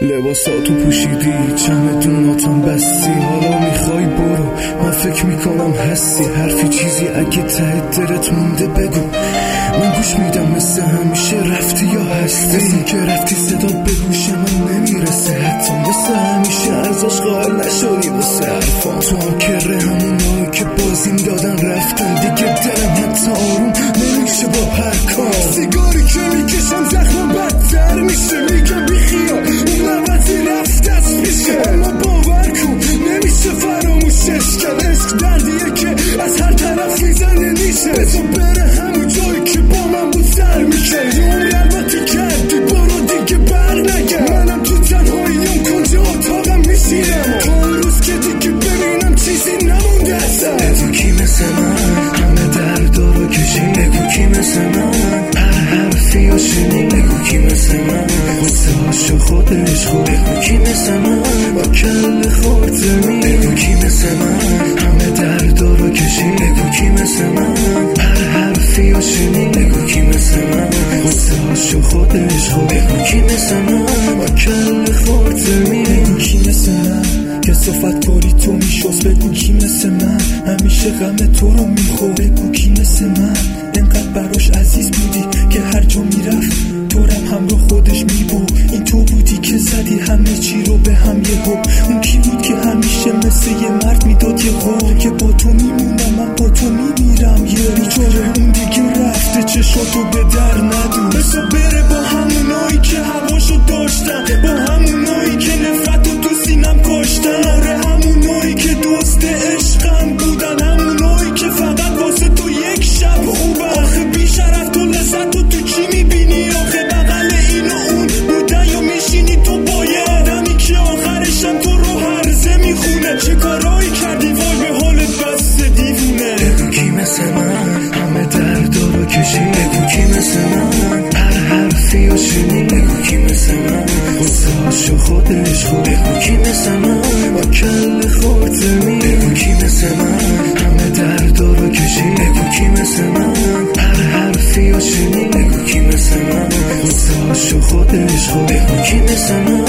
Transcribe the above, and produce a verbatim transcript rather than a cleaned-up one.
لباساتو پوشیدی، چمدوناتم بستی، حالا میخوای برو، من فکر میکنم هستی. حرفی چیزی اگه ته دلت مونده بگو، من گوش میدم. مثل همیشه رفتی یا هستی؟ مثل که رفتی صدا به گوش من نمیرسه حتی. مثل همیشه ارزش قائل نشدی واسه حرفام. تو هم کره همونایی که بازیم دادن رفتن دیگه. دلم حتی آروم نمیشه با هر کار. سیگاری که میکشم زخمم بدتر میشه. میگم بیخیال اون عوضی رفت دست میشه، اما باور کن نمیشه فراموشش کرد. عشق دردیه که از هر طرف میزنه نیشه. بذار بره همون جایی که با من بود سر میکرد. یه عمر البته کردی برو دیگه بر نگرد. منم تو تنهاییم کنجا اتاقم میشینم تا اون روز که دیگه ببینم چیزی نمونده اصلا. بگو کی مثل من همه دردا رو کشید. بگو کی مثل من هر حرفی رو شنید. بگو کی مثل من غصه هاشو خودش خود. بگو کی مثل من با کل خورده می. بگو کی مثل من همه دردا رو کشید. بگو کی مثل من هر حرفی رو شنید. بگو کی مثل من غصه هاشو خودش خود. بگو کی مثل من با کل خورده می. بگو کی مثل من که صفت کاری تو میشست. بگو کی مثل من همیشه غم تو رو میخور. بگو کی مثل من انقدر براش عزیز بودی که هر جا میرفت دورم همراه خودش میبود. این تو بودی که زدی همه چی رو به هم یه گو. اون کی بود که همیشه مثل یه مرد میداد یه قول که با تو میمونم من با تو میمیرم. یه بیچاره اون دیگه رفته چشاتو به در ندون. بسا بره با همونایی که هواشو داشتن، با همونایی که نفرتو تو سینم کاشتن. آره همونایی که دوست عشقم بودن، همونایی که فقط واسه تو یک شب خوبن. آخه بیشرف تو لذتو تو چی میبینی؟ آخه بغل این و اون بودن یا میشینی تو با یه آدمی که آخرشم تو رو هرزه میخونه. چه کارایی کردی وای به حالت بس دیوونه. بگو کی مثل من همه دردا رو کشید. بگو کی مثل من هر حرفی رو شنید. بگو کی مثل من غصه هاشو خودش خود. بگو کی مثل من با کل خورده می. بگو کی مثل من همه دردا رو کشید. بگو کی مثل من هر حرفی رو شنید. بگو کی مثل من غصه هاشو خودش خود. بگو کی مثل من